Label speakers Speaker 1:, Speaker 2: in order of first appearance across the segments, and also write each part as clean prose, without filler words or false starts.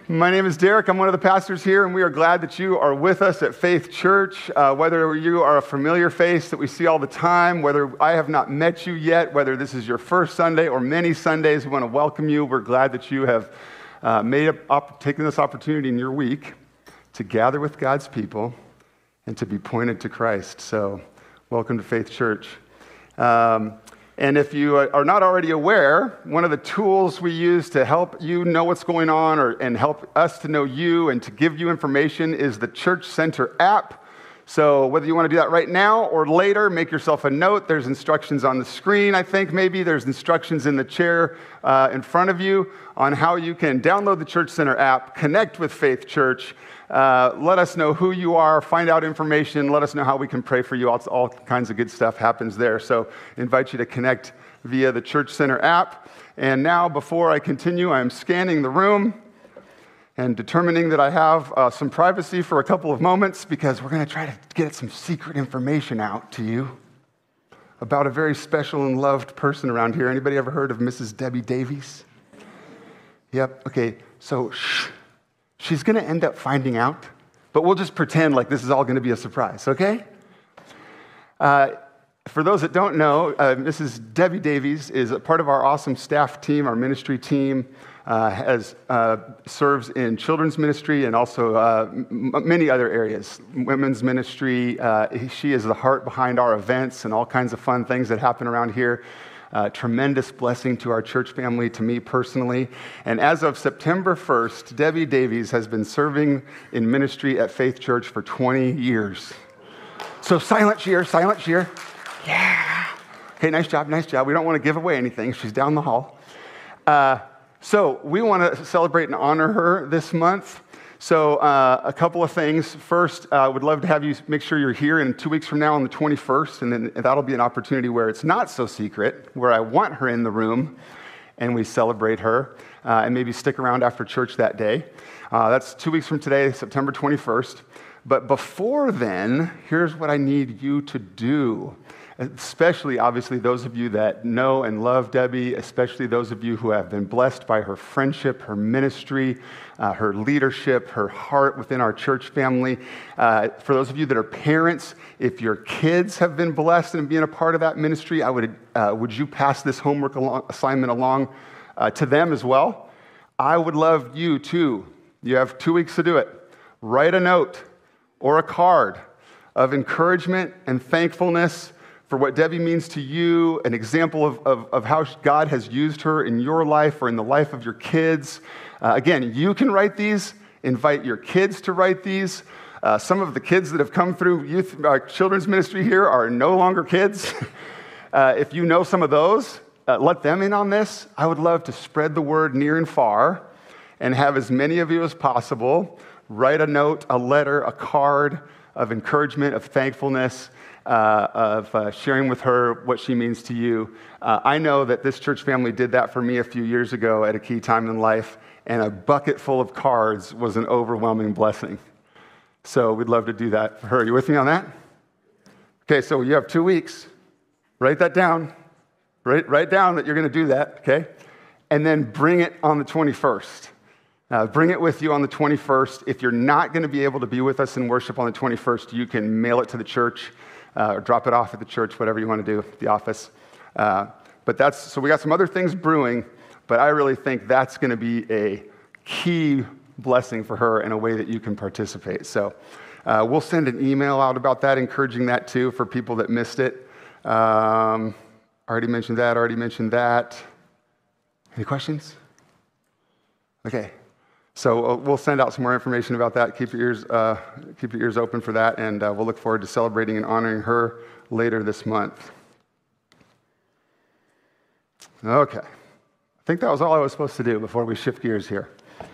Speaker 1: My name is Derek. I'm one of the pastors here, and we are glad that you are with us at Faith Church. Whether you are a familiar face that we see all the time, whether I have not met you yet, whether this is your first Sunday or many Sundays, we want to welcome you. We're glad that you have taken this opportunity in your week to gather with God's people and to be pointed to Christ. So, welcome to Faith Church. And if you are not already aware, one of the tools we use to help you know what's going on and help us to know you and to give you information is the Church Center app. So whether you want to do that right now or later, make yourself a note. There's instructions on the screen, I think maybe. There's instructions in the chair in front of you on how you can download the Church Center app, connect with Faith Church, let us know who you are, find out information, let us know how we can pray for you. All kinds of good stuff happens there. So I invite you to connect via the Church Center app. And now, before I continue, I'm scanning the room and determining that I have some privacy for a couple of moments because we're going to try to get some secret information out to you about a very special and loved person around here. Anybody ever heard of Mrs. Debbie Davies? Yep. Okay, so she's going to end up finding out, but we'll just pretend like this is all going to be a surprise, okay? For those that don't know, Mrs. Debbie Davies is a part of our awesome staff team, our ministry team, serves in children's ministry and also many other areas, women's ministry. She is the heart behind our events and all kinds of fun things that happen around here. Tremendous blessing to our church family, to me personally. And as of September 1st, Debbie Davies has been serving in ministry at Faith Church for 20 years. So silent cheer. Yeah. Okay, nice job. We don't want to give away anything. She's down the hall. So we want to celebrate and honor her this month. So a couple of things. First, I would love to have you make sure you're here in 2 weeks from now on the 21st, and then that'll be an opportunity where it's not so secret, where I want her in the room, and we celebrate her, and maybe stick around after church that day. That's 2 weeks from today, September 21st. But before then, here's what I need you to do. Especially, obviously, those of you that know and love Debbie, especially those of you who have been blessed by her friendship, her ministry, her leadership, her heart within our church family. For those of you that are parents, if your kids have been blessed and being a part of that ministry, would you pass this homework assignment along to them as well? I would love you too. You have 2 weeks to do it. Write a note or a card of encouragement and thankfulness for what Debbie means to you, an example of how God has used her in your life or in the life of your kids. Again, you can write these. Invite your kids to write these. Some of the kids that have come through children's ministry here are no longer kids. If you know some of those, let them in on this. I would love to spread the word near and far and have as many of you as possible write a note, a letter, a card of encouragement, of thankfulness, of sharing with her what she means to you. I know that this church family did that for me a few years ago at a key time in life, and a bucket full of cards was an overwhelming blessing. So we'd love to do that for her. Are you with me on that? Okay, so you have 2 weeks. Write that down. Write down that you're going to do that, okay? And then bring it on the 21st. Bring it with you on the 21st. If you're not going to be able to be with us in worship on the 21st, you can mail it to the church or drop it off at the church, whatever you want to do at the office. So we got some other things brewing, but I really think that's going to be a key blessing for her in a way that you can participate. So we'll send an email out about that, encouraging that too for people that missed it. Already mentioned that. Any questions? Okay. So we'll send out some more information about that. Keep your ears open for that, and we'll look forward to celebrating and honoring her later this month. Okay. I think that was all I was supposed to do before we shift gears here.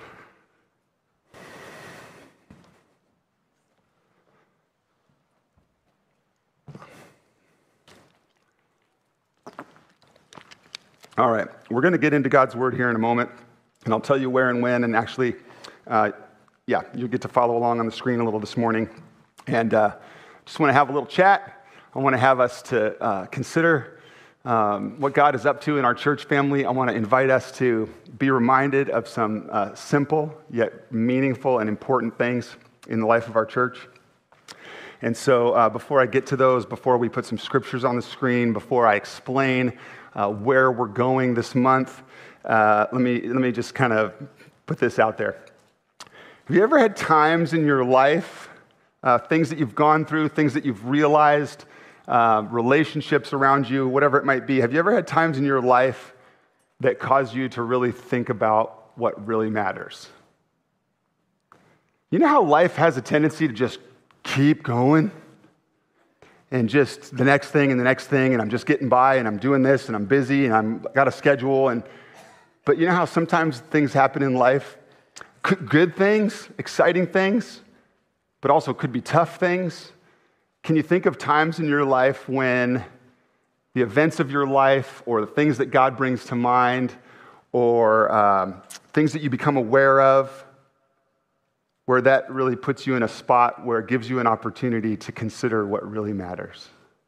Speaker 1: All right. We're going to get into God's Word here in a moment. And I'll tell you where and when, and actually, you'll get to follow along on the screen a little this morning. And just want to have a little chat. I want to have us to consider what God is up to in our church family, I want to invite us to be reminded of some simple yet meaningful and important things in the life of our church. And so before I get to those, before we put some scriptures on the screen, before I explain where we're going this month, let me just kind of put this out there. Have you ever had times in your life, things that you've gone through, things that you've realized, relationships around you, whatever it might be, have you ever had times in your life that cause you to really think about what really matters? You know how life has a tendency to just keep going? And just the next thing and the next thing, and I'm just getting by, and I'm doing this, and I'm busy, and I've got a schedule. But you know how sometimes things happen in life? Good things, exciting things, but also could be tough things. Can you think of times in your life when the events of your life or the things that God brings to mind or things that you become aware of, where that really puts you in a spot where it gives you an opportunity to consider what really matters?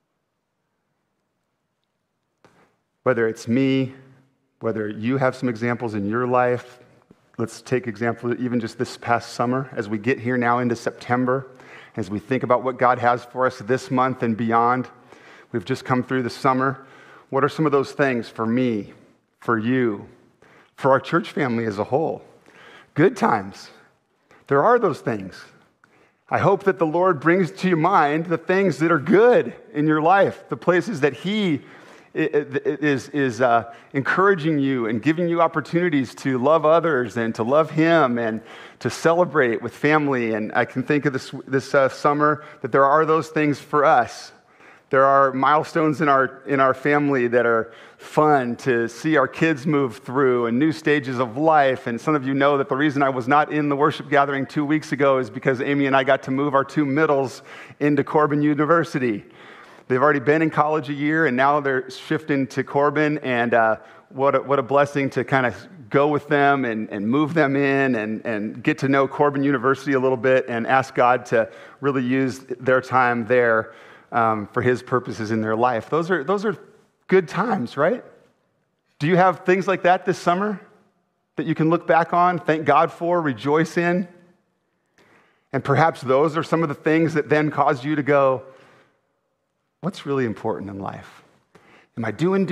Speaker 1: Whether it's me, whether you have some examples in your life. Let's take example even just this past summer as we get here now into September, as we think about what God has for us this month and beyond. We've just come through the summer. What are some of those things for me, for you, for our church family as a whole? Good times. There are those things. I hope that the Lord brings to your mind the things that are good in your life, the places that He is encouraging you and giving you opportunities to love others and to love Him and to celebrate with family. And I can think of this summer that there are those things for us. There are milestones in our family that are fun to see our kids move through and new stages of life. And some of you know that the reason I was not in the worship gathering 2 weeks ago is because Amy and I got to move our two middles into Corbin University. They've already been in college a year, and now they're shifting to Corbin, and what a blessing to kind of go with them and move them in and get to know Corbin University a little bit and ask God to really use their time there for His purposes in their life. Those are good times, right? Do you have things like that this summer that you can look back on, thank God for, rejoice in? And perhaps those are some of the things that then cause you to go, what's really important in life? Am I doing?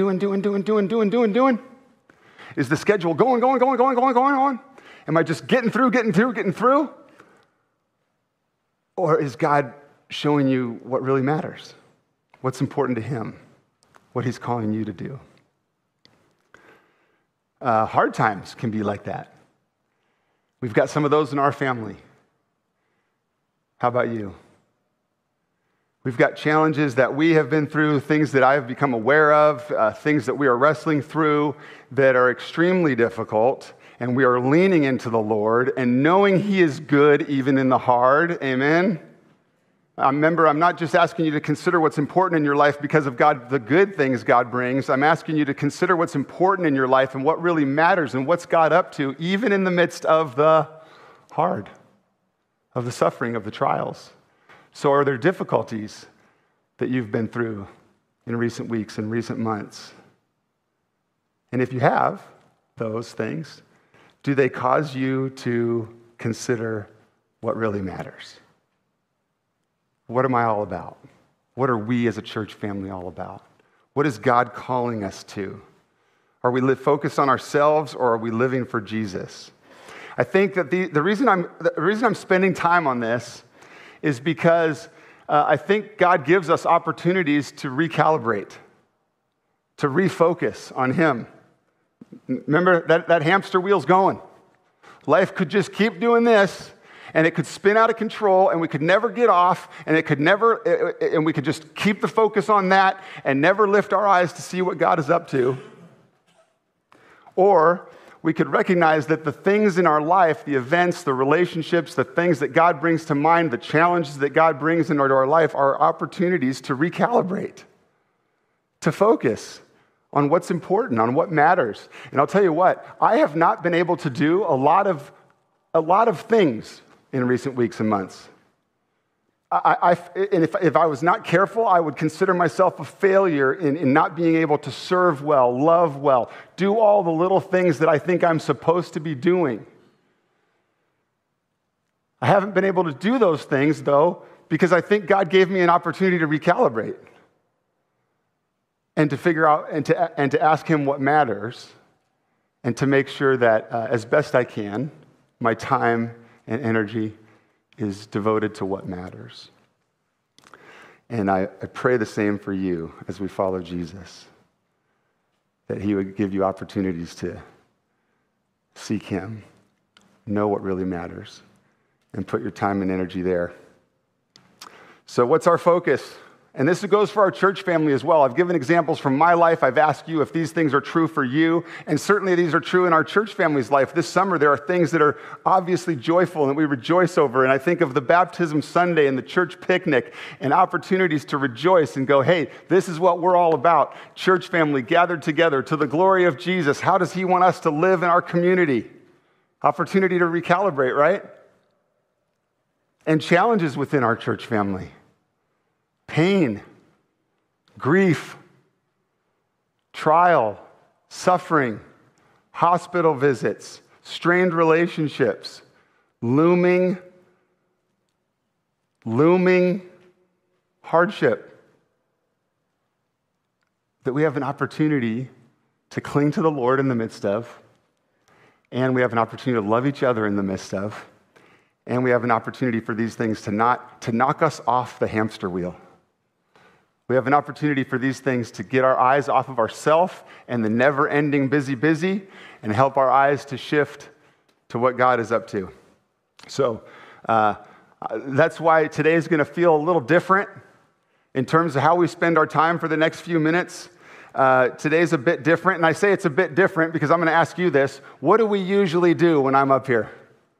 Speaker 1: Is the schedule going on? Am I just getting through? Or is God showing you what really matters? What's important to Him? What He's calling you to do? Hard times can be like that. We've got some of those in our family. How about you? We've got challenges that we have been through, things that I've become aware of, things that we are wrestling through that are extremely difficult, and we are leaning into the Lord and knowing He is good even in the hard. Amen? Remember, I'm not just asking you to consider what's important in your life because of God, the good things God brings. I'm asking you to consider what's important in your life and what really matters and what's God up to, even in the midst of the hard, of the suffering, of the trials. So are there difficulties that you've been through in recent weeks and recent months? And if you have those things, do they cause you to consider what really matters? What am I all about? What are we as a church family all about? What is God calling us to? Are we focused on ourselves, or are we living for Jesus? I think that the reason I'm spending time on this is because I think God gives us opportunities to recalibrate, to refocus on Him. Remember, that hamster wheel's going. Life could just keep doing this, and it could spin out of control, and we could never get off, and we could just keep the focus on that and never lift our eyes to see what God is up to. Or we could recognize that the things in our life, the events, the relationships, the things that God brings to mind, the challenges that God brings into our life are opportunities to recalibrate, to focus on what's important, on what matters. And I'll tell you what, I have not been able to do a lot of things in recent weeks and months. And if I was not careful, I would consider myself a failure in not being able to serve well, love well, do all the little things that I think I'm supposed to be doing. I haven't been able to do those things, though, because I think God gave me an opportunity to recalibrate and to figure out and to ask Him what matters and to make sure that, as best I can, my time and energy is devoted to what matters. And I pray the same for you as we follow Jesus, that He would give you opportunities to seek Him, know what really matters, and put your time and energy there. So what's our focus? And this goes for our church family as well. I've given examples from my life. I've asked you if these things are true for you. And certainly these are true in our church family's life. This summer, there are things that are obviously joyful and that we rejoice over. And I think of the Baptism Sunday and the church picnic and opportunities to rejoice and go, hey, this is what we're all about. Church family gathered together to the glory of Jesus. How does He want us to live in our community? Opportunity to recalibrate, right? And challenges within our church family. Pain, grief, trial, suffering, hospital visits, strained relationships, looming hardship. That we have an opportunity to cling to the Lord in the midst of, and we have an opportunity to love each other in the midst of, and we have an opportunity for these things to knock us off the hamster wheel. We have an opportunity for these things to get our eyes off of ourselves and the never-ending busy and help our eyes to shift to what God is up to. So that's why today is going to feel a little different in terms of how we spend our time for the next few minutes. Today's a bit different, and I say it's a bit different because I'm going to ask you this. What do we usually do when I'm up here?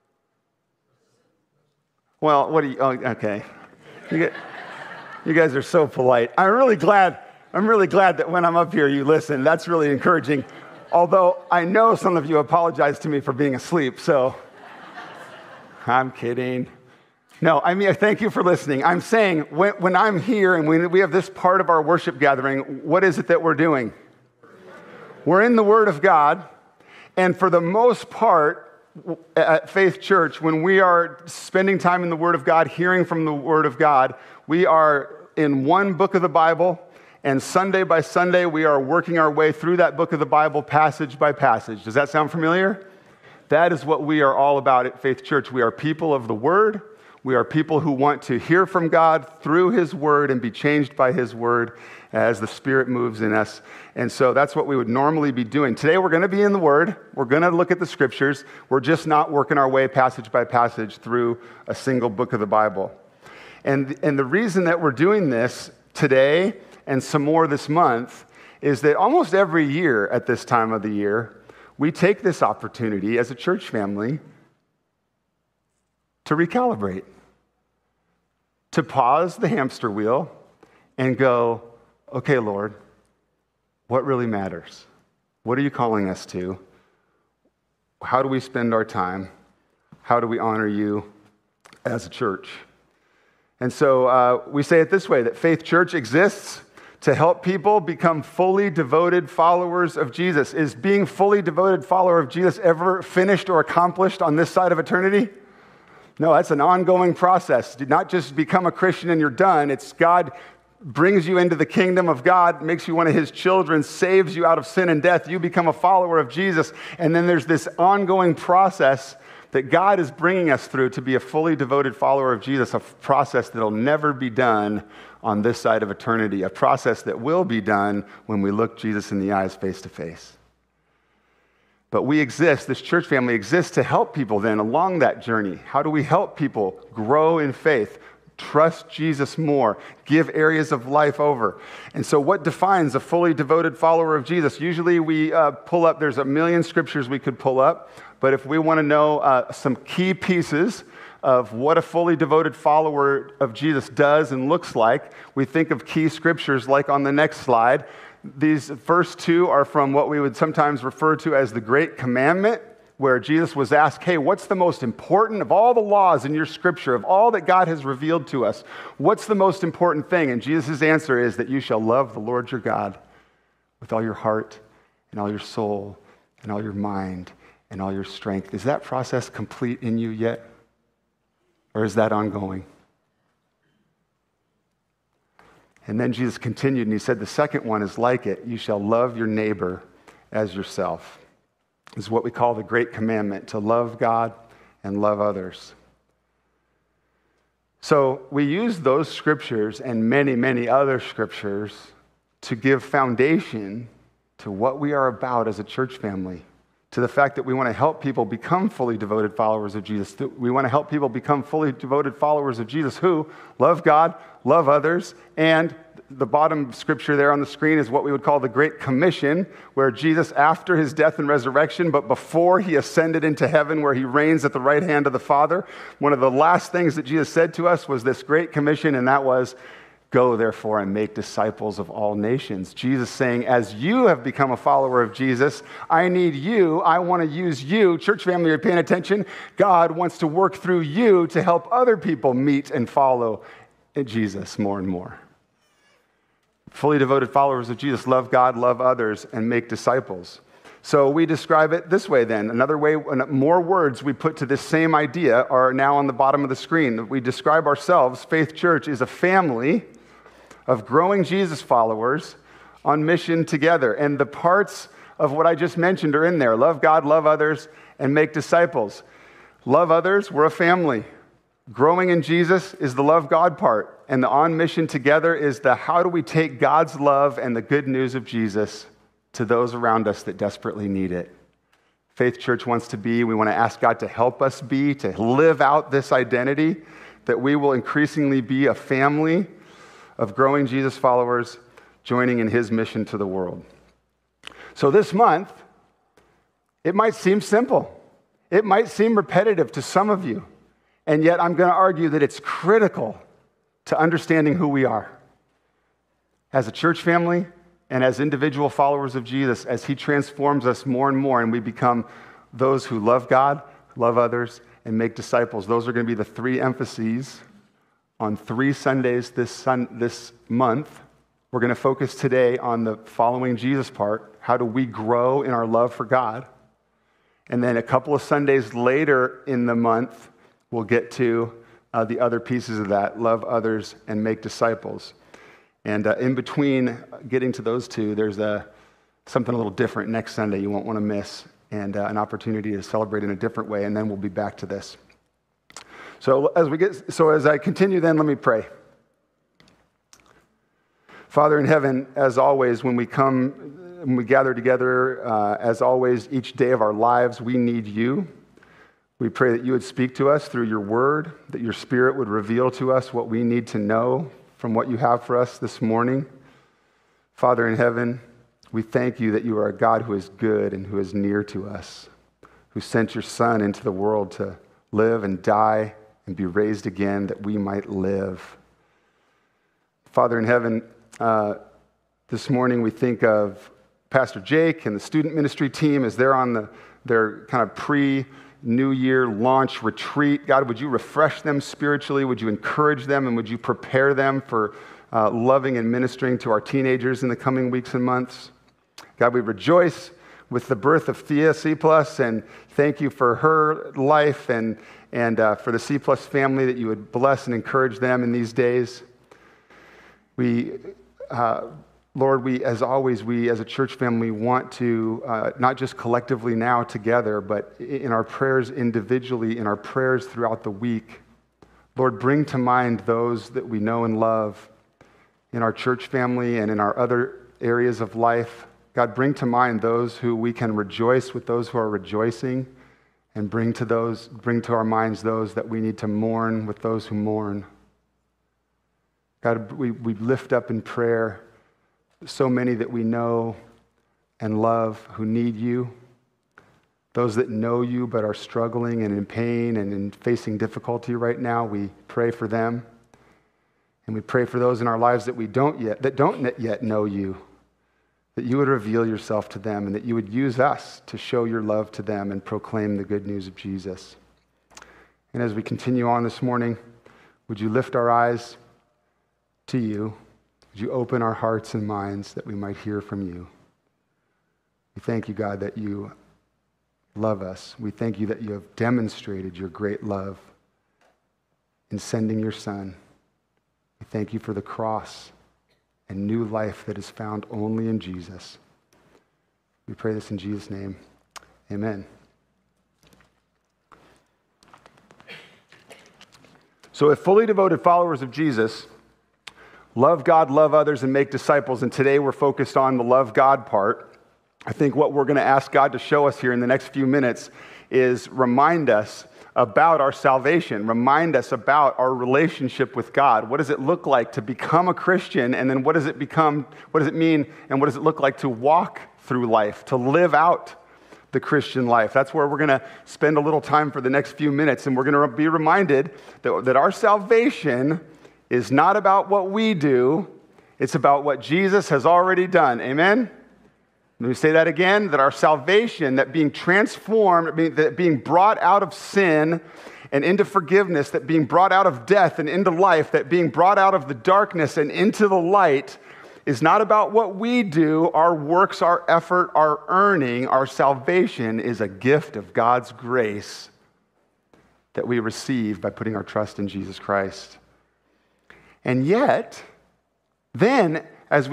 Speaker 1: Well, what do you, oh, okay. You guys are so polite. I'm really glad that when I'm up here, you listen. That's really encouraging. Although I know some of you apologize to me for being asleep, so I'm kidding. No, I mean, thank you for listening. I'm saying when I'm here and when we have this part of our worship gathering, what is it that we're doing? We're in the Word of God, and for the most part, at Faith Church, when we are spending time in the Word of God, hearing from the Word of God, we are in one book of the Bible, and Sunday by Sunday, we are working our way through that book of the Bible passage by passage. Does that sound familiar? That is what we are all about at Faith Church. We are people of the Word. We are people who want to hear from God through His Word and be changed by His Word as the Spirit moves in us. And so that's what we would normally be doing. Today we're going to be in the Word. We're going to look at the Scriptures. We're just not working our way passage by passage through a single book of the Bible. And the reason that we're doing this today and some more this month is that almost every year at this time of the year, we take this opportunity as a church family to recalibrate, to pause the hamster wheel and go, okay, Lord, what really matters? What are you calling us to? How do we spend our time? How do we honor you as a church? And so we say it this way, that Faith Church exists to help people become fully devoted followers of Jesus. Is being fully devoted follower of Jesus ever finished or accomplished on this side of eternity? No, that's an ongoing process. Do not just become a Christian and you're done. It's God brings you into the kingdom of God, makes you one of His children, saves you out of sin and death. You become a follower of Jesus. And then there's this ongoing process that God is bringing us through to be a fully devoted follower of Jesus, a process that will never be done on this side of eternity, a process that will be done when we look Jesus in the eyes face to face. But we exist, this church family exists to help people then along that journey. How do we help people grow in faith, trust Jesus more, give areas of life over? And so what defines a fully devoted follower of Jesus? Usually we pull up, there's a million scriptures we could pull up, but if we want to know some key pieces of what a fully devoted follower of Jesus does and looks like, we think of key scriptures like on the next slide. These first two are from what we would sometimes refer to as the Great Commandment, where Jesus was asked, hey, what's the most important of all the laws in your scripture, of all that God has revealed to us? What's the most important thing? And Jesus' answer is that you shall love the Lord your God with all your heart and all your soul and all your mind and all your strength. Is that process complete in you yet? Or is that ongoing? And then Jesus continued and he said, the second one is like it. You shall love your neighbor as yourself. This is what we call the great commandment, to love God and love others. So we use those scriptures and many, many other scriptures to give foundation to what we are about as a church family, to the fact that we want to help people become fully devoted followers of Jesus. We want to help people become fully devoted followers of Jesus who love God, love others, and the bottom scripture there on the screen is what we would call the Great Commission, where Jesus, after his death and resurrection, but before he ascended into heaven where he reigns at the right hand of the Father, one of the last things that Jesus said to us was this Great Commission, and that was, go therefore and make disciples of all nations. Jesus saying, as you have become a follower of Jesus, I need you, I want to use you. Church family, are you paying attention? God wants to work through you to help other people meet and follow Jesus more and more. Fully devoted followers of Jesus love God, love others, and make disciples. So we describe it this way then. Another way, more words we put to this same idea are now on the bottom of the screen. We describe ourselves, Faith Church, is a family of growing Jesus followers on mission together. And the parts of what I just mentioned are in there. Love God, love others, and make disciples. Love others, we're a family. Growing in Jesus is the love God part. And the on mission together is the how do we take God's love and the good news of Jesus to those around us that desperately need it. Faith Church wants to be, we want to ask God to help us be, to live out this identity, that we will increasingly be a family of growing Jesus followers joining in his mission to the world. So this month, it might seem simple. It might seem repetitive to some of you. And yet I'm going to argue that it's critical to understanding who we are as a church family and as individual followers of Jesus, as he transforms us more and more and we become those who love God, love others, and make disciples. Those are going to be the three emphases on 3 Sundays this month. We're going to focus today on the following Jesus part. How do we grow in our love for God? And then a couple of Sundays later in the month, we'll get to the other pieces of that, love others and make disciples. And in between getting to those two, there's something a little different next Sunday you won't want to miss, and an opportunity to celebrate in a different way, and then we'll be back to this. So as I continue then, let me pray. Father in heaven, as always, when we gather together, as always, each day of our lives, we need you. We pray that you would speak to us through your word, that your Spirit would reveal to us what we need to know from what you have for us this morning. Father in heaven, we thank you that you are a God who is good and who is near to us, who sent your Son into the world to live and die and be raised again that we might live. Father in heaven, this morning we think of Pastor Jake and the student ministry team as they're on their kind of pre-New Year launch retreat. God, would you refresh them spiritually? Would you encourage them? And would you prepare them for loving and ministering to our teenagers in the coming weeks and months? God, we rejoice with the birth of Thea C+, and thank you for her life and for the C+ family, that you would bless and encourage them in these days. Lord, as always, we as a church family want to, not just collectively now together, but in our prayers individually, in our prayers throughout the week, Lord, bring to mind those that we know and love in our church family and in our other areas of life. God, bring to mind those who we can rejoice with, those who are rejoicing, and bring to our minds those that we need to mourn with those who mourn. God, we lift up in prayer so many that we know and love who need you, those that know you but are struggling and in pain and in facing difficulty right now. We pray for them, and we pray for those in our lives that don't yet know you, that you would reveal yourself to them and that you would use us to show your love to them and proclaim the good news of Jesus. And as we continue on this morning, would you lift our eyes to you? Would you open our hearts and minds that we might hear from you? We thank you, God, that you love us. We thank you that you have demonstrated your great love in sending your Son. We thank you for the cross and new life that is found only in Jesus. We pray this in Jesus' name. Amen. So if fully devoted followers of Jesus love God, love others, and make disciples, and today we're focused on the love God part, I think what we're going to ask God to show us here in the next few minutes is remind us about our salvation, remind us about our relationship with God. What does it look like to become a Christian? And then what does it mean, and what does it look like to walk through life, to live out the Christian life? That's where we're going to spend a little time for the next few minutes, and we're going to be reminded that our salvation is not about what we do, it's about what Jesus has already done. Amen? Let me say that again, that our salvation, that being transformed, that being brought out of sin and into forgiveness, that being brought out of death and into life, that being brought out of the darkness and into the light, is not about what we do, our works, our effort, our earning. Our salvation is a gift of God's grace that we receive by putting our trust in Jesus Christ. And yet, then,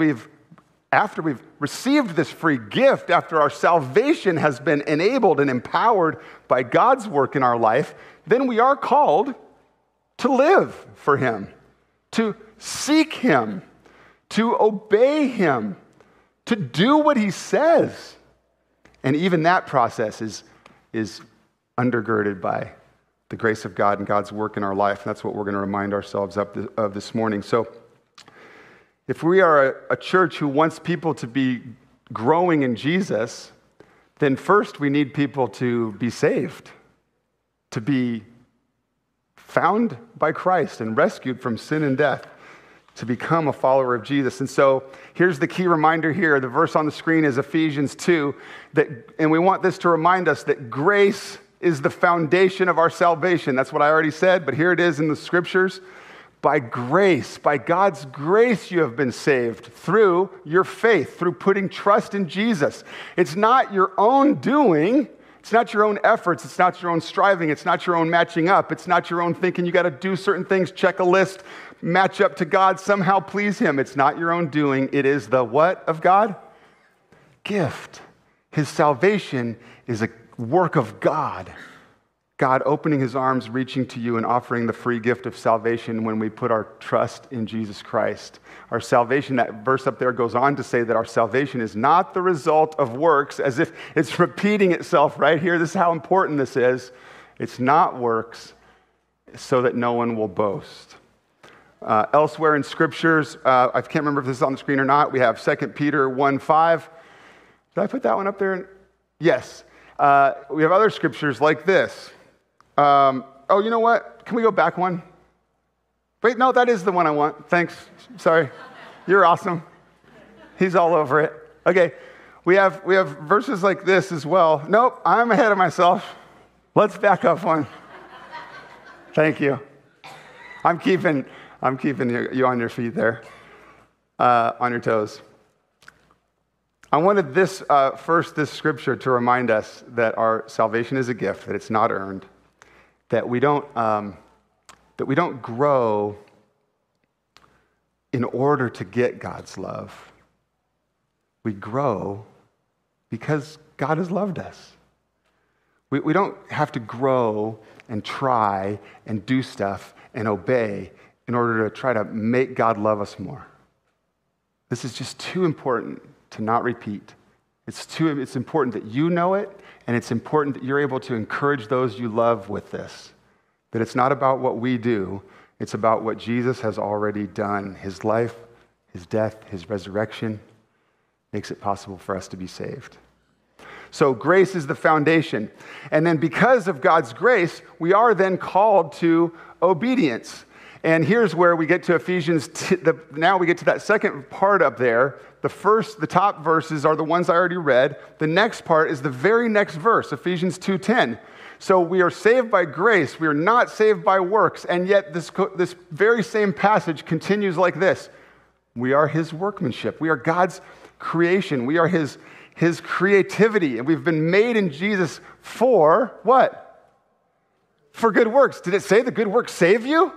Speaker 1: after we've received this free gift, after our salvation has been enabled and empowered by God's work in our life, then we are called to live for Him, to seek Him, to obey Him, to do what He says. And even that process is undergirded by the grace of God and God's work in our life. And that's what we're going to remind ourselves of this morning. So, if we are a church who wants people to be growing in Jesus, then first we need people to be saved, to be found by Christ and rescued from sin and death, to become a follower of Jesus. And so here's the key reminder here. The verse on the screen is Ephesians 2, and we want this to remind us that grace is the foundation of our salvation. That's what I already said, but here it is in the scriptures. By grace, by God's grace, you have been saved through your faith, through putting trust in Jesus. It's not your own doing. It's not your own efforts. It's not your own striving. It's not your own matching up. It's not your own thinking you got to do certain things, check a list, match up to God, somehow please Him. It's not your own doing. It is the what of God? Gift. His salvation is a work of God. God opening His arms, reaching to you, and offering the free gift of salvation when we put our trust in Jesus Christ. Our salvation, that verse up there goes on to say that our salvation is not the result of works, as if it's repeating itself right here. This is how important this is. It's not works, so that no one will boast. Elsewhere in scriptures, I can't remember if this is on the screen or not, we have 2 Peter 1:5. Did I put that one up there? Yes. We have other scriptures like this. Oh, you know what? Can we go back one? Wait, no, that is the one I want. Thanks. Sorry. You're awesome. He's all over it. Okay. We have verses like this as well. Nope, I'm ahead of myself. Let's back up one. Thank you. I'm keeping you on your feet there, on your toes. I wanted this scripture to remind us that our salvation is a gift, that it's not earned, that we don't grow in order to get God's love. We grow because God has loved us. We don't have to grow and try and do stuff and obey in order to try to make God love us more. This is just too important to not repeat. It's important that you know it, and it's important that you're able to encourage those you love with this. That it's not about what we do, it's about what Jesus has already done. His life, His death, His resurrection makes it possible for us to be saved. So grace is the foundation. And then because of God's grace, we are then called to obedience. And here's where we get to Ephesians. Now we get to that second part up there. The top verses are the ones I already read. The next part is the very next verse, Ephesians 2:10. So we are saved by grace. We are not saved by works. And yet this very same passage continues like this. We are his workmanship. We are God's creation. We are his creativity. And we've been made in Jesus for what? For good works. Did it say the good works save you?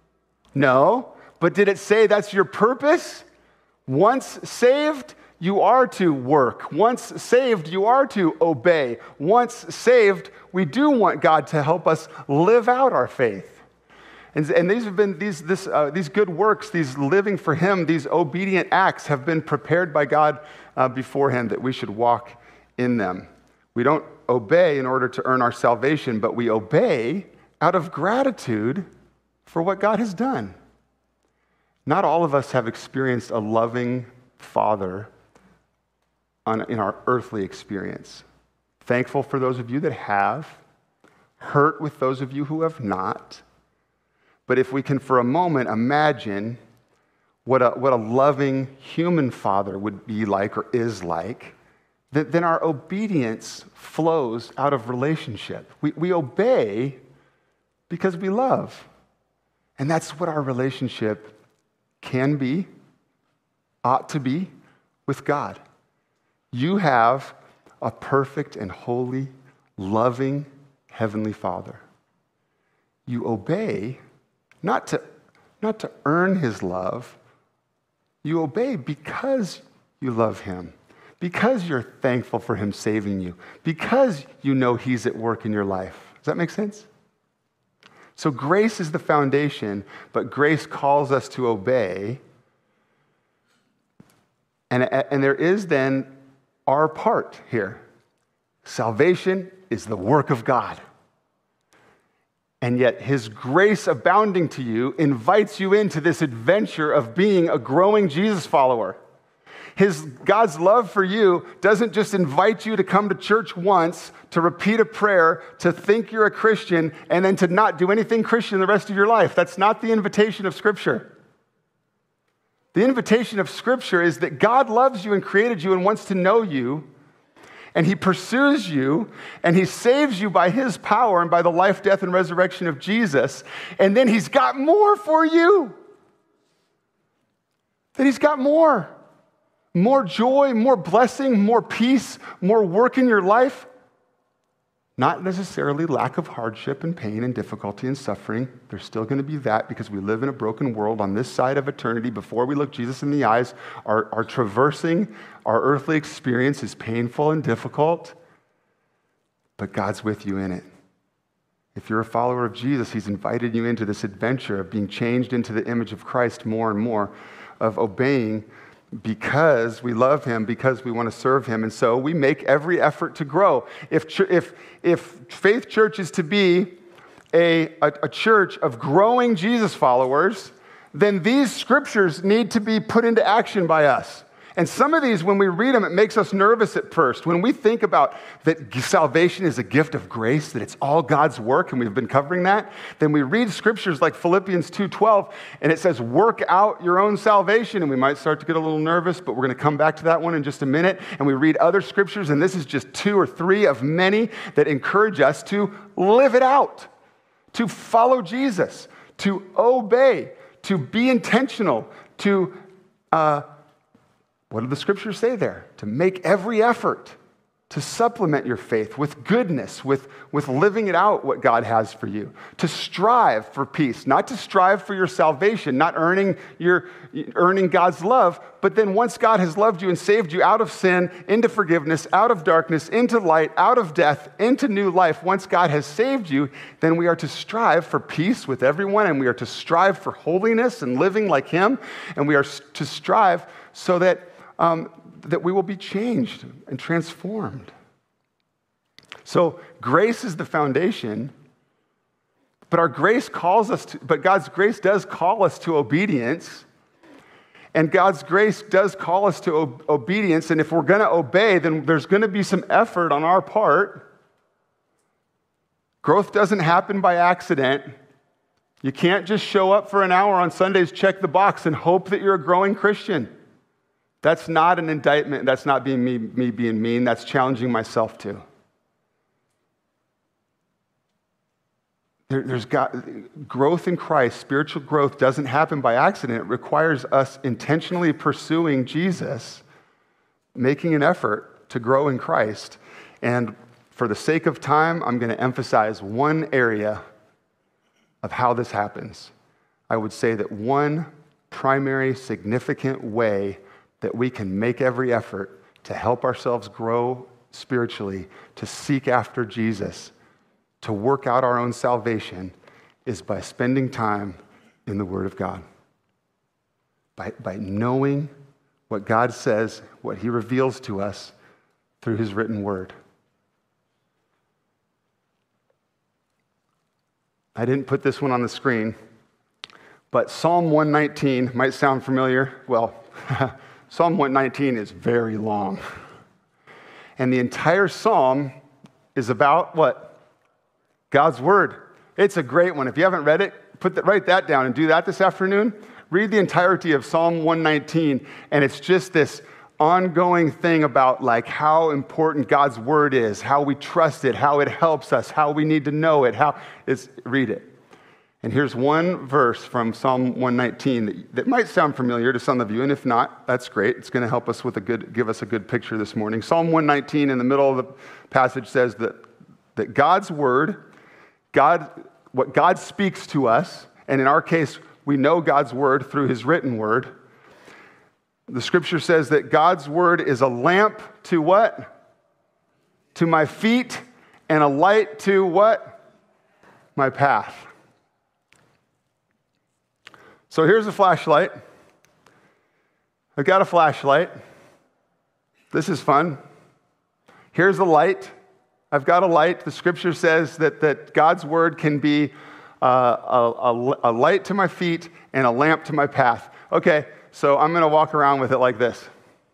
Speaker 1: No. But did it say that's your purpose? Once saved, you are to work. Once saved, you are to obey. Once saved, we do want God to help us live out our faith. And these have been these good works, these living for him, these obedient acts have been prepared by God beforehand that we should walk in them. We don't obey in order to earn our salvation, but we obey out of gratitude for what God has done. Not all of us have experienced a loving Father in our earthly experience. Thankful for those of you that have, hurt with those of you who have not. But if we can for a moment imagine what a loving human father would be like or is like, then our obedience flows out of relationship. We obey because we love. And that's what our relationship can be, ought to be, with God. You have a perfect and holy, loving Heavenly Father. You obey not to earn his love. You obey because you love him, because you're thankful for him saving you, because you know he's at work in your life. Does that make sense? So grace is the foundation, but grace calls us to obey. And there is then our part here. Salvation is the work of God. And yet his grace abounding to you invites you into this adventure of being a growing Jesus follower. God's love for you doesn't just invite you to come to church once, to repeat a prayer, to think you're a Christian, and then to not do anything Christian the rest of your life. That's not the invitation of Scripture. The invitation of Scripture is that God loves you and created you and wants to know you, and he pursues you, and he saves you by his power and by the life, death, and resurrection of Jesus, and then he's got more for you. That he's got more. More joy, more blessing, more peace, more work in your life. Not necessarily lack of hardship and pain and difficulty and suffering. There's still going to be that because we live in a broken world on this side of eternity. Before we look Jesus in the eyes, our traversing our earthly experience is painful and difficult, but God's with you in it. If you're a follower of Jesus, he's invited you into this adventure of being changed into the image of Christ more and more, of obeying because we love him, because we want to serve him. And so we make every effort to grow. If Faith Church is to be a church of growing Jesus followers, then these scriptures need to be put into action by us. And some of these, when we read them, it makes us nervous at first. When we think about that salvation is a gift of grace, that it's all God's work, and we've been covering that, then we read scriptures like Philippians 2:12, and it says, work out your own salvation. And we might start to get a little nervous, but we're going to come back to that one in just a minute. And we read other scriptures, and this is just 2 or 3 of many that encourage us to live it out, to follow Jesus, to obey, to be intentional, to what do the scriptures say there? To make every effort to supplement your faith with goodness, with living it out what God has for you. To strive for peace, not to strive for your salvation, not earning God's love, but then once God has loved you and saved you out of sin, into forgiveness, out of darkness, into light, out of death, into new life, once God has saved you, then we are to strive for peace with everyone, and we are to strive for holiness and living like him, and we are to strive so that we will be changed and transformed. So grace is the foundation, but God's grace does call us to obedience, and God's grace does call us to obedience, and if we're going to obey, then there's going to be some effort on our part. Growth doesn't happen by accident. You can't just show up for an hour on Sundays, check the box, and hope that you're a growing Christian. That's not an indictment. That's not being me being mean. That's challenging myself too. There's growth in Christ. Spiritual growth doesn't happen by accident. It requires us intentionally pursuing Jesus, making an effort to grow in Christ. And for the sake of time, I'm going to emphasize one area of how this happens. I would say that one primary significant way that we can make every effort to help ourselves grow spiritually, to seek after Jesus, to work out our own salvation, is by spending time in the Word of God. By knowing what God says, what He reveals to us through His written Word. I didn't put this one on the screen, but Psalm 119 might sound familiar. Well, Psalm 119 is very long. And the entire psalm is about what? God's Word. It's a great one. If you haven't read it, write that down and do that this afternoon. Read the entirety of Psalm 119, and it's just this ongoing thing about like how important God's Word is, how we trust it, how it helps us, how we need to know it, read it. And here's one verse from Psalm 119 that might sound familiar to some of you, and if not, that's great. It's going to help us give us a good picture this morning. Psalm 119 in the middle of the passage says that God's Word, what God speaks to us, and in our case, we know God's Word through His written Word. The Scripture says that God's Word is a lamp to what? To my feet, and a light to what? My path. So here's a flashlight. I've got a flashlight. This is fun. Here's a light. I've got a light. The Scripture says that God's Word can be a light to my feet and a lamp to my path. Okay, so I'm going to walk around with it like this.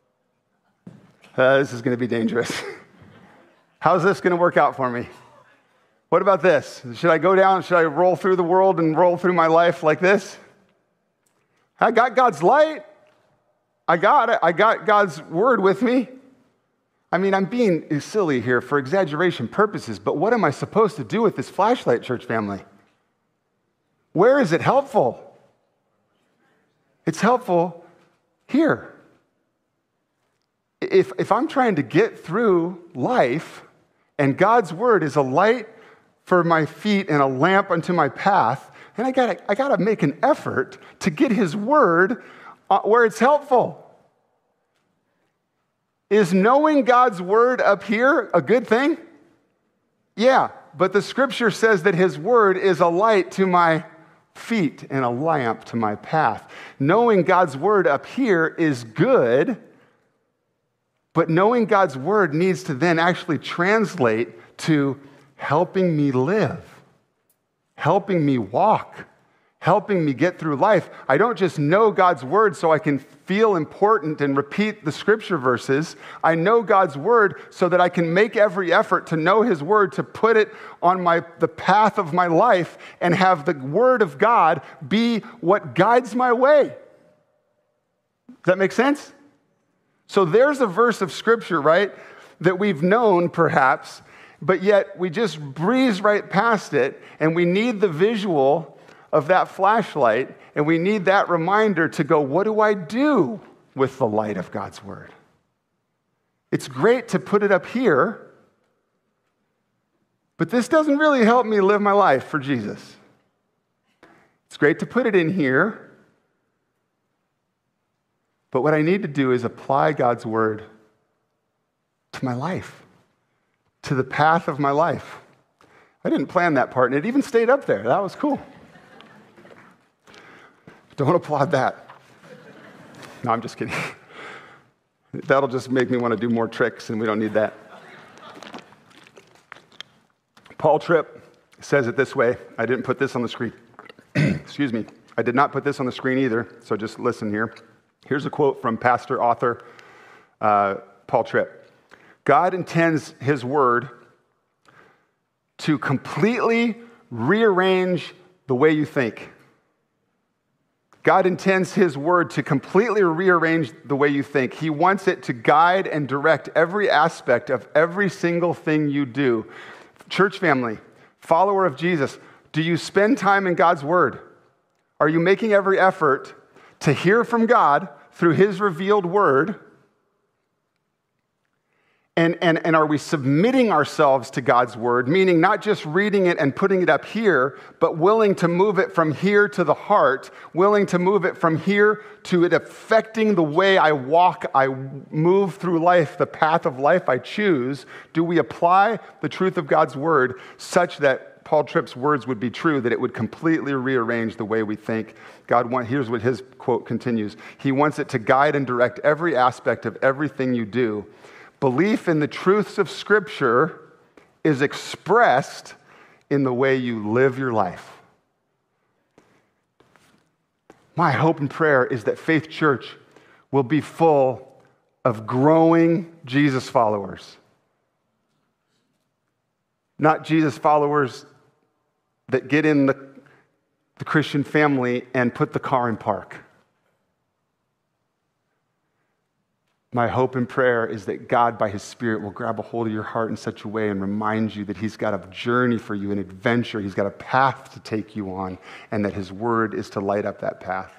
Speaker 1: This is going to be dangerous. How's this going to work out for me? What about this? Should I go down? Should I roll through the world and roll through my life like this? I got God's light. I got it. I got God's Word with me. I mean, I'm being silly here for exaggeration purposes, but what am I supposed to do with this flashlight, church family? Where is it helpful? It's helpful here. If I'm trying to get through life and God's Word is a light for my feet and a lamp unto my path, and I gotta make an effort to get His Word where it's helpful. Is knowing God's Word up here a good thing? Yeah, but the Scripture says that His Word is a light to my feet and a lamp to my path. Knowing God's Word up here is good, but knowing God's Word needs to then actually translate to helping me live, helping me walk, helping me get through life. I don't just know God's Word so I can feel important and repeat the Scripture verses. I know God's Word so that I can make every effort to know His Word, to put it on the path of my life and have the Word of God be what guides my way. Does that make sense? So there's a verse of Scripture, right, that we've known perhaps, but yet we just breeze right past it, and we need the visual of that flashlight, and we need that reminder to go, what do I do with the light of God's Word? It's great to put it up here, but this doesn't really help me live my life for Jesus. It's great to put it in here, but what I need to do is apply God's Word to my life, to the path of my life. I didn't plan that part, and it even stayed up there. That was cool. Don't applaud that. No, I'm just kidding. That'll just make me want to do more tricks, and we don't need that. Paul Tripp says it this way. I didn't put this on the screen. Excuse me. I did not put this on the screen either, so just listen here. Here's a quote from pastor, author Paul Tripp. God intends His Word to completely rearrange the way you think. God intends his word to completely rearrange the way you think. He wants it to guide and direct every aspect of every single thing you do. Church family, follower of Jesus, do you spend time in God's word? Are you making every effort to hear from God through his revealed word? And are we submitting ourselves to God's word, meaning not just reading it and putting it up here, but willing to move it from here to the heart, willing to move it from here to it affecting the way I walk, I move through life, the path of life I choose? Do we apply the truth of God's word such that Paul Tripp's words would be true, that it would completely rearrange the way we think? Here's what his quote continues. He wants it to guide and direct every aspect of everything you do. Belief in the truths of Scripture is expressed in the way you live your life. My hope and prayer is that Faith Church will be full of growing Jesus followers. Not Jesus followers that get in the Christian family and put the car in park. My hope and prayer is that God, by his Spirit, will grab a hold of your heart in such a way and remind you that he's got a journey for you, an adventure. He's got a path to take you on, and that his word is to light up that path.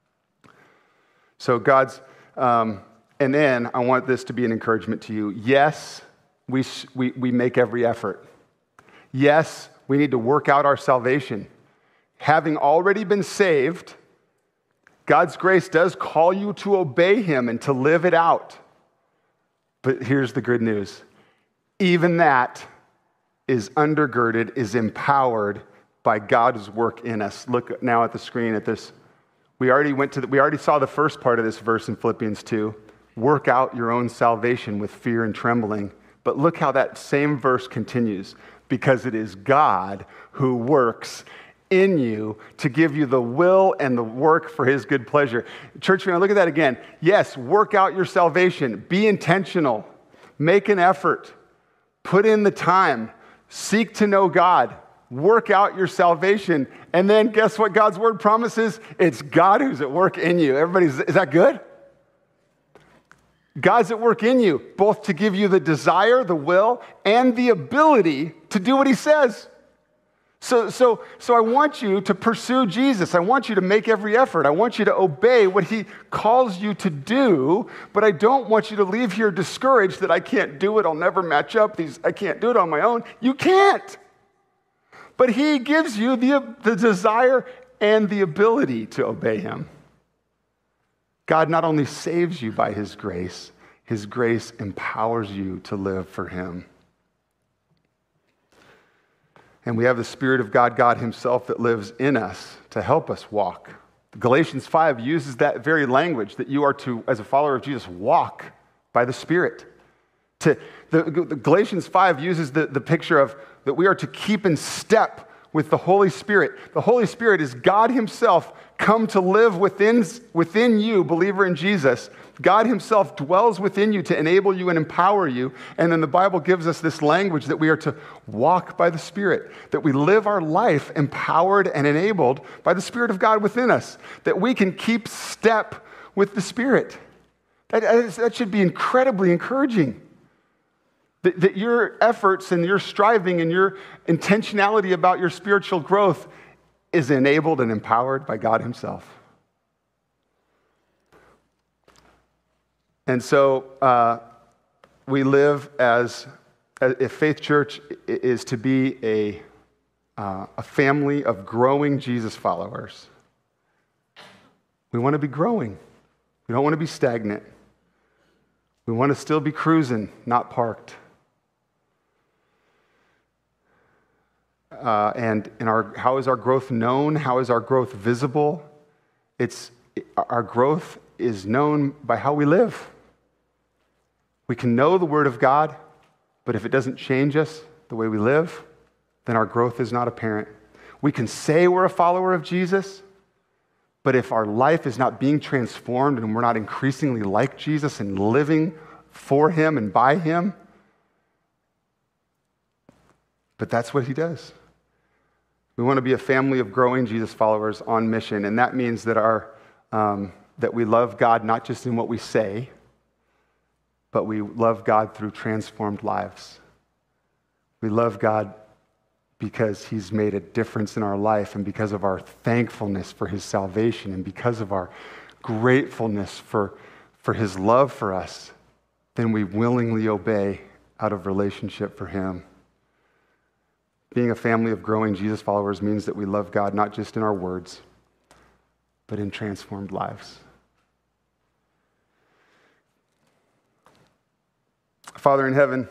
Speaker 1: So and then I want this to be an encouragement to you. Yes, we make every effort. Yes, we need to work out our salvation. Having already been saved, God's grace does call you to obey him and to live it out. But here's the good news. Even that is undergirded, is empowered by God's work in us. Look now at the screen at this. We already saw the first part of this verse in Philippians 2. Work out your own salvation with fear and trembling. But look how that same verse continues. Because it is God who works in you to give you the will and the work for his good pleasure. Church family, look at that again. Yes, work out your salvation. Be intentional. Make an effort. Put in the time. Seek to know God. Work out your salvation. And then guess what God's word promises? It's God who's at work in you. Is that good? God's at work in you, both to give you the desire, the will, and the ability to do what he says. So I want you to pursue Jesus. I want you to make every effort. I want you to obey what he calls you to do, but I don't want you to leave here discouraged that I can't do it, I'll never match up, I can't do it on my own. You can't. But he gives you the desire and the ability to obey him. God not only saves you by his grace empowers you to live for him. And we have the Spirit of God himself that lives in us to help us walk. Galatians 5 uses that very language that you are to, as a follower of Jesus, walk by the Spirit. Galatians 5 uses the picture of that we are to keep in step with the Holy Spirit. The Holy Spirit is God himself come to live within you, believer in Jesus. God himself dwells within you to enable you and empower you. And then the Bible gives us this language that we are to walk by the Spirit, that we live our life empowered and enabled by the Spirit of God within us, that we can keep step with the Spirit. That should be incredibly encouraging. That your efforts and your striving and your intentionality about your spiritual growth is enabled and empowered by God himself. And so we live as if Faith Church is to be a family of growing Jesus followers. We want to be growing. We don't want to be stagnant. We want to still be cruising, not parked. How is our growth known? How is our growth visible? Our growth is known by how we live. We can know the Word of God, but if it doesn't change us the way we live, then our growth is not apparent. We can say we're a follower of Jesus, but if our life is not being transformed and we're not increasingly like Jesus and living for him and by him, but that's what he does. We want to be a family of growing Jesus followers on mission, and that means that that we love God not just in what we say, but we love God through transformed lives. We love God because he's made a difference in our life, and because of our thankfulness for his salvation, and because of our gratefulness for his love for us, then we willingly obey out of relationship for him. Being a family of growing Jesus followers means that we love God not just in our words, but in transformed lives. Father in heaven,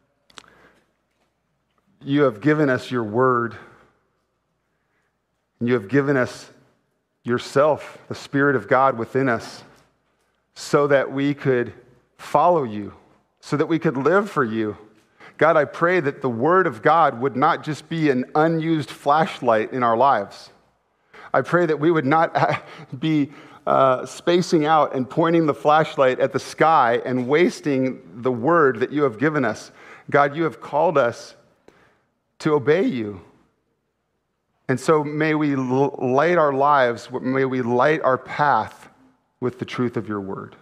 Speaker 1: you have given us your word, and you have given us yourself, the Spirit of God within us, so that we could follow you, so that we could live for you. God, I pray that the word of God would not just be an unused flashlight in our lives. I pray that we would not be spacing out and pointing the flashlight at the sky and wasting the word that you have given us. God, you have called us to obey you. And so may we light our lives, may we light our path with the truth of your word.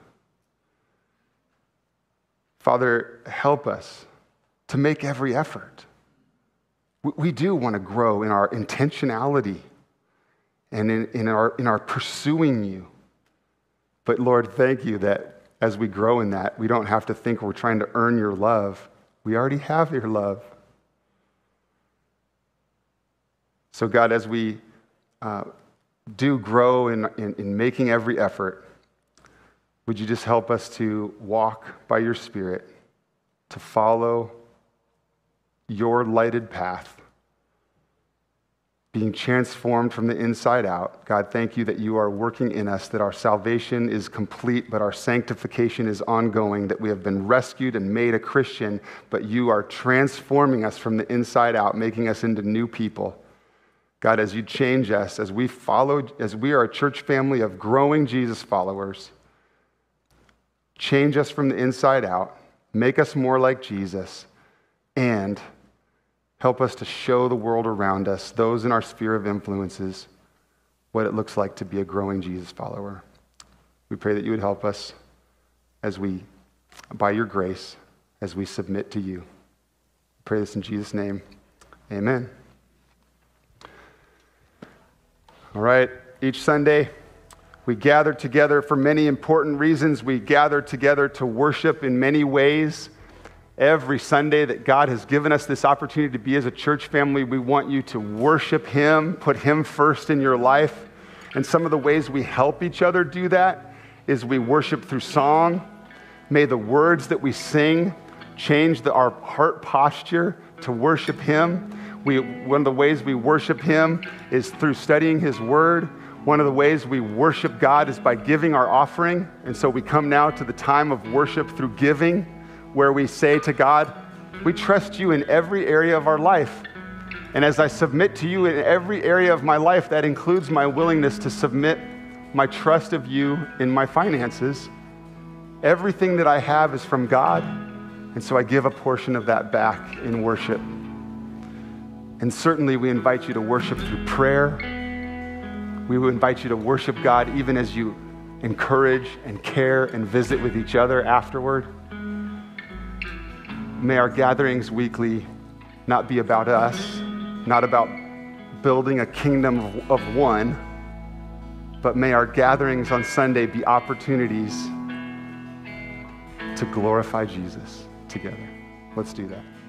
Speaker 1: Father, help us to make every effort. We do want to grow in our intentionality and in our pursuing you. But Lord, thank you that as we grow in that, we don't have to think we're trying to earn your love. We already have your love. So God, as we do grow in making every effort, would you just help us to walk by your Spirit, to follow your lighted path, being transformed from the inside out. God, thank you that you are working in us, that our salvation is complete, but our sanctification is ongoing, that we have been rescued and made a Christian, but you are transforming us from the inside out, making us into new people. God, as you change us, as we are a church family of growing Jesus followers, change us from the inside out, make us more like Jesus, and help us to show the world around us, those in our sphere of influences, what it looks like to be a growing Jesus follower. We pray that you would help us as we, by your grace, as we submit to you. We pray this in Jesus' name. Amen. All right, each Sunday, we gather together for many important reasons. We gather together to worship in many ways. Every Sunday that God has given us this opportunity to be as a church family, we want you to worship him, put him first in your life. And some of the ways we help each other do that is we worship through song. May the words that we sing change our heart posture to worship him. One of the ways we worship him is through studying his word. One of the ways we worship God is by giving our offering. And so we come now to the time of worship through giving, where we say to God, we trust you in every area of our life. And as I submit to you in every area of my life, that includes my willingness to submit my trust of you in my finances. Everything that I have is from God, and so I give a portion of that back in worship. And certainly we invite you to worship through prayer. We will invite you to worship God even as you encourage and care and visit with each other afterward. May our gatherings weekly not be about us, not about building a kingdom of one, but may our gatherings on Sunday be opportunities to glorify Jesus together. Let's do that.